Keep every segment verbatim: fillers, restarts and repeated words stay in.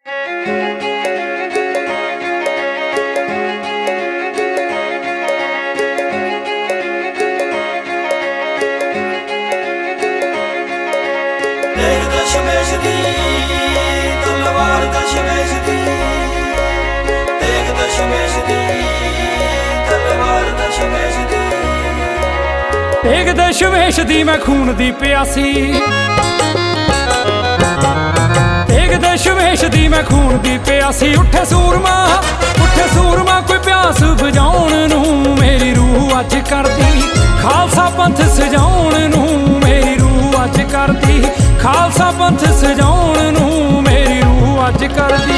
तेग दशमेश दी मैं खून दी प्यासी, तेग दशमेश दी मैं खून दी प्यासी। उठे सूरमा उठे सूरमा कोई प्यास बुझाउण नूं मेरी रूह अज करदी, खालसा पंथ सजाउण नूं मेरी रूह अज करदी, खालसा पंथ सजाउण नूं मेरी रूह अज करदी।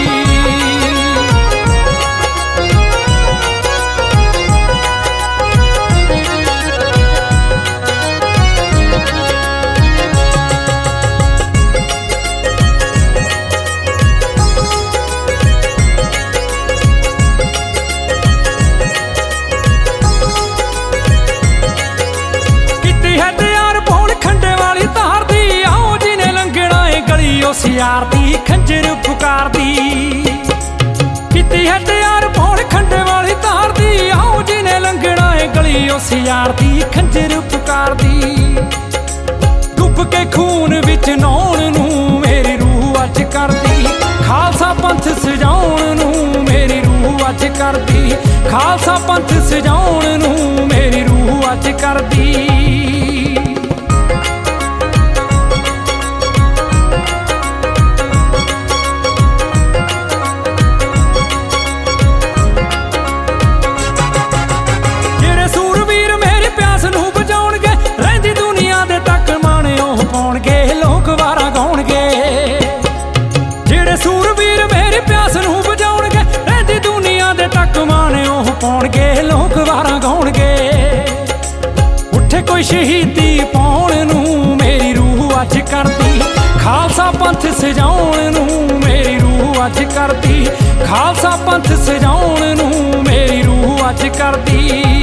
सियार दी खंजर पुकार दी किती है तैयार पौड़ खंडे वाली तार दी, आओ जिन्हें लंघना है गली ओ सियार दी खंजर पुकार दी। डुब के खून विच नौण नूं मेरी रूह अज करदी, खालसा पंथ सजाउण नूं मेरी रूह अज करदी, खालसा पंथ सजाउण नूं मेरी रूह अज करदी। लोग वारा गाउणगे जिहड़े सूरवीर मेरी प्यास नूं बुझाउणगे, रहिंदी दुनिया दे तक माने ओह पाउणगे, लोग वारा गाउणगे। उठे कोई शहीदी पाउण नूं मेरी रूह अज करदी, खालसा पंथ सजाउण नूं मेरी रूह अज करदी, खालसा पंथ सजाउण नूं मेरी रूह अज करदी।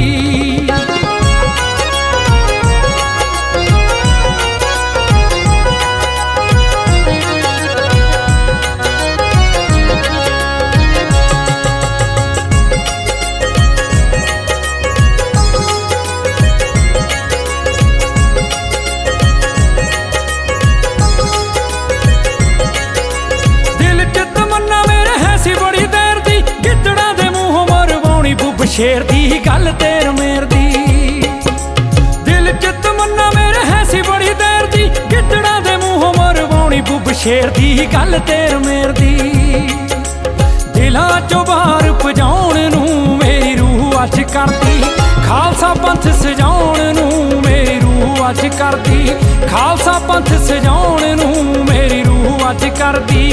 शेर दी गल तेर मेर दी दिल च तमन्ना मेरे है सी बड़ी देर दी, गिद्दड़ा दे मूंहों मरवाउणी बुब शेर दी गल तेर मेर दी। दिलां चों बाहर भजाउण नूं मेरी रूह अज करदी, खालसा पंथ सजाउण नूं मेरी रूह अज करदी, खालसा पंथ सजाउण नूं मेरी रूह अज करदी।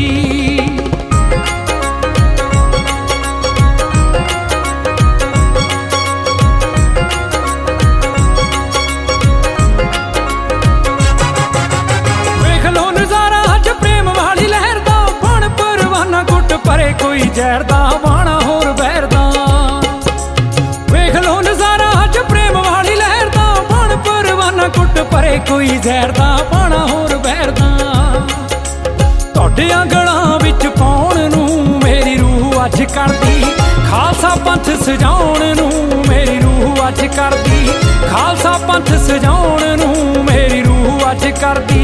परे कोई जहर दा बाणा होर बहर दा, वेख लो नजारा अज प्रेम वाली लहर दा, बण परवाना कुट परे कोई जहर दा बाणा होर बहर दा। तुहाडियां गलां विच पाउण नूं मेरी रूह अज करदी, खालसा पंथ सजाउण नूं मेरी रूह अज करदी, खालसा पंथ सजाउण नूं मेरी रूह अज करदी।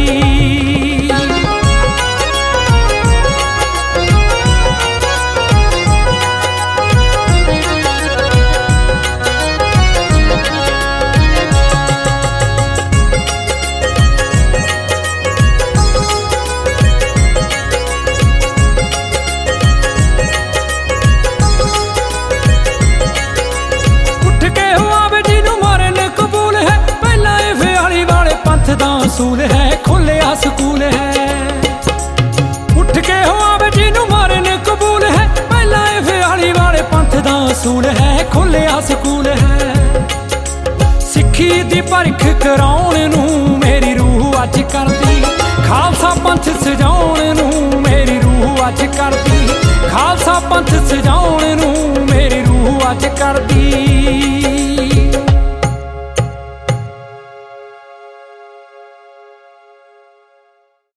असूल है खुलिया स्कूल है, उठ के हो आवे जिन्नू मारन कबूल है, पहला फियाली वाले पंथ दा असूल है खुलिया स्कूल है। सिक्खी दी परख कराउण नूं मेरी रूह अज करदी, खालसा पंथ सजाउण नूं मेरी रूह अज करदी, खालसा पंथ सजाउण नूं मेरी रूह अज करदी।